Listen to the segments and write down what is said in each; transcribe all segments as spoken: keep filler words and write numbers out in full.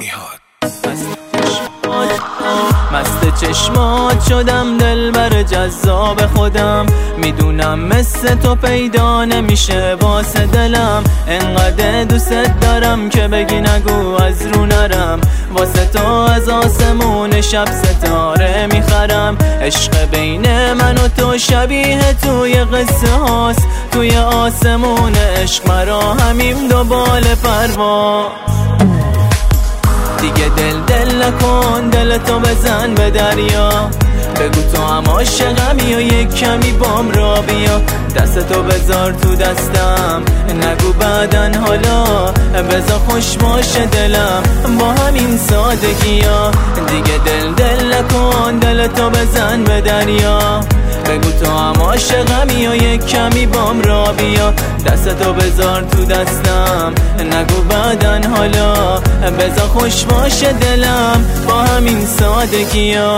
نهاد. مست چشمات شدم دلبر جذاب خودم، میدونم مثل تو پیدا نمیشه واسه دلم. انقدر دوست دارم که بگی نگو از رو نرم، واسه تو از آسمون شب ستاره میخرم. عشق بین من و تو شبیه توی قصه هاست، توی آسمون عشق مرا همیم دو بال پرواز. دیگه دل دل نکن، دلتو بزن به دریا، بگو تو هم عاشقمی و یک کمی بام را بیا. دستتو بذار تو دستم، نگو بعدن حالا، بذار خوش باشه دلم با همین سادگی ها. دیگه دل دل نکن، دلتو بزن به دریا، بگو تو هم عاشقمی و یک کمی بام را بیا. دستتو بذار تو دستم، نگو بعدن حالا، بذار خوش باشه دلم با همین سادگی ها.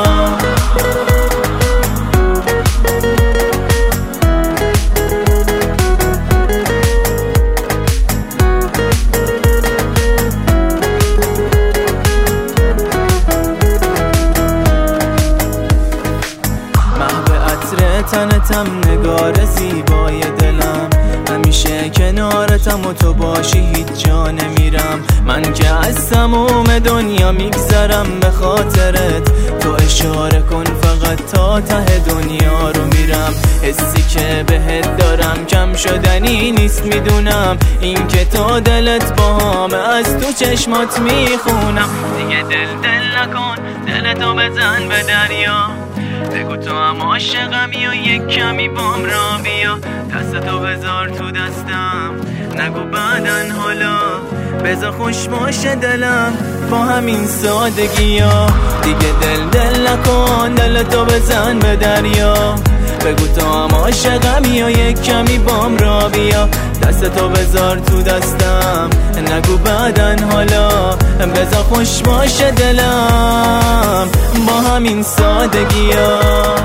تنتم نگار زیبای دلم، همیشه کنارتم و تو باشی هیچ جا نمیرم. من که از تموم دنیا میگذرم به خاطرت، تو اشاره کن فقط تا ته دنیا رو میرم. حسی که بهت دارم کم شدنی نیست میدونم، این که تو دلت باهامه از تو چشمات میخونم. دیگه دل دل نکن، دلتو بزن به دریا، بگو تو هم عاشقمی و یک کمی بام را بیا. دستتو بذار تو دستم، نگو بعدن حالا، بذار خوش باشه دلم با همین سادگی ها. دیگه دل دل نکن، دلتو بزن به دریا، بگو تو هم عاشقمی و یک کمی بام را بیا. دستتو بذار تو دستم، نگو بعدن حالا، بذار خوش باشه دلم با همین سادگی ها.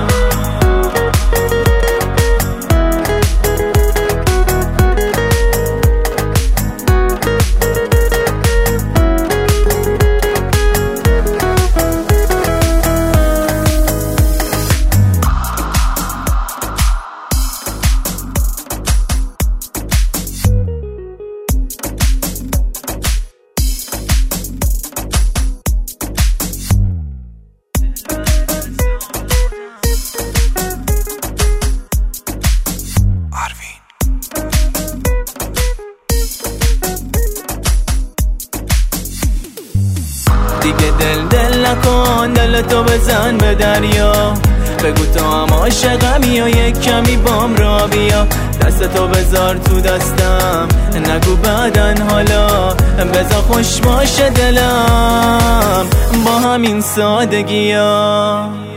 دیگه دل دل نکن، دلتو بزن به دریا، بگو تو هم عاشقمی و یک کمی بام را بیا. دستتو بذار تو دستم، نگو بعدن حالا، بذار خوش باشه دلم با همین سادگی ها.